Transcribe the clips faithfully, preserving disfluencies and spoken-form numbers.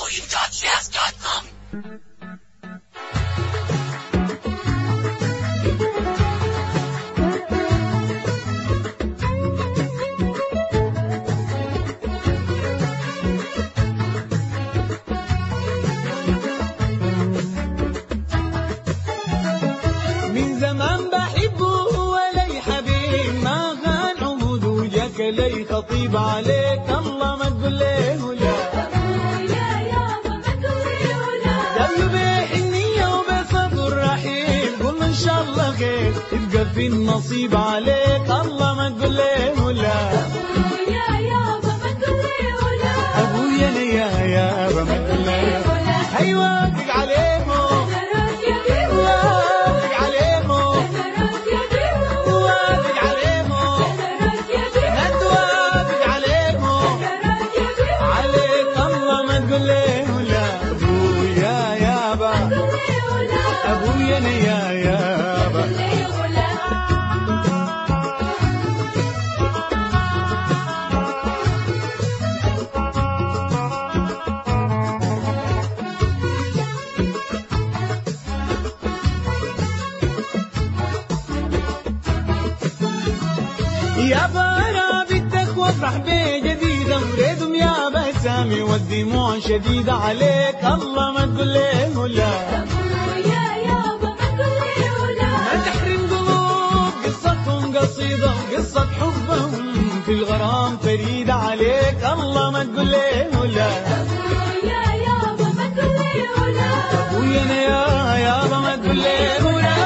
w dot jazz dot com. من زمان بحبه ولي حبيب ما غان عهود وجاك لي خطيب عليك الله ما تقول له لا يا يابا ما تقولي لا دم بحنية وبصدر رحيم قول ان شاء الله خير تبقى في النصيب عليك الله ما تقول له لا يا يابا ما تقولي لا ابويا انا يا يابا ما تقول له ايوه وافق عليهم نظرات يا بيبو وافق عليهم نظرات يا بيبو وافق عليهم نظرات يا بيبو نتوافق عليهم نظرات يا بيبو عليك الله ما تقول له لا ابويا يابا تقولي لا ابويا انا يا يابا تقولي لا يا بارا بدك وافرح بجديدة وريدهم يا بسامي والدموع شديدة عليك الله ما تقول له لا يا يابا ما تقولي لا ما تحرم قلوب قصتهم قصيدة قصة حبهم في الغرام فريدة عليك الله ما تقول له لا يا يابا ما تقولي لا ابويا انا يا يابا ما تقول له لا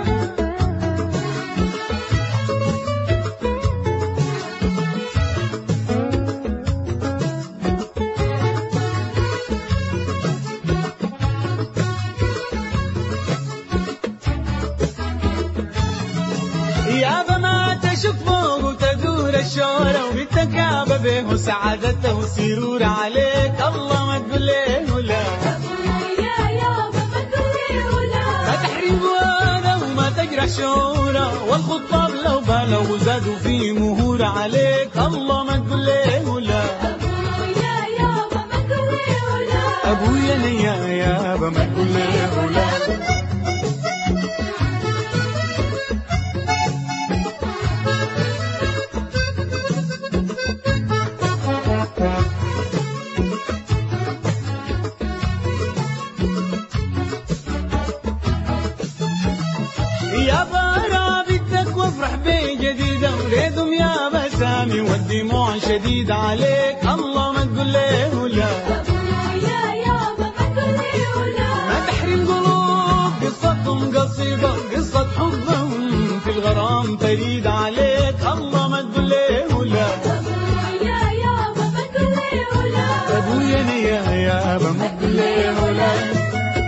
يابا ما تشوف فوق وتدور الشورى وبالتكابة به سعادته وسرور عليك الله ما تقول له لا يا يابا ما تقولي لا ما تحرم وانا وما تجرح شورى والخطاب لو بالوا وزادوا في مهور عليك الله ما تقول له لا يا يابا ما تقولي لا ابويا انا يا يابا ما تقول له لا يا بارا بدك وافرح بجديدة وريدهم يا بسامي والدموع شديدة عليك الله ما تقول له لا يا يابا ما تقولي لا ما تحرم قلوب قصتهم قصيدة قصة حبهم في الغرام فريدة عليك الله ما تقول له لا يا يابا ما تقولي لا ابويا انا يا يابا ما تقول له لا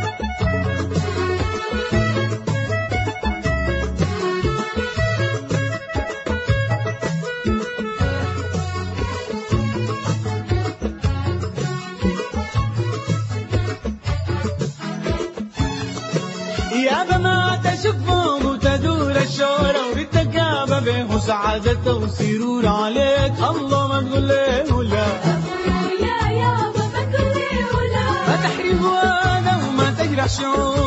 يابا ما تشوف فوق وتدور الشورى وبالتكابة به سعادته وسرور عليك الله ما تقول له لا يا يابا ما تقولي لا ما تحرم وانا وما تجرح شعور